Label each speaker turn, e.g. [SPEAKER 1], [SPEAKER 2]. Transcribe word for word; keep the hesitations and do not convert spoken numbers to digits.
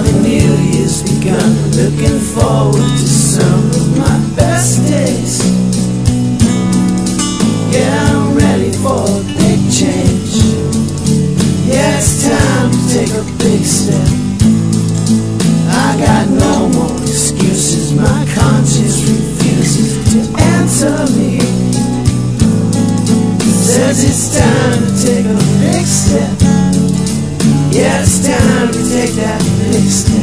[SPEAKER 1] the new year's begun. Looking forward to some of my best days. Yeah, I'm ready for a big change. Yeah, it's time to take a big step. I got no more excuses. My conscience refuses to answer me. Says it's time to take a big step. Yeah, it's time to take that big step.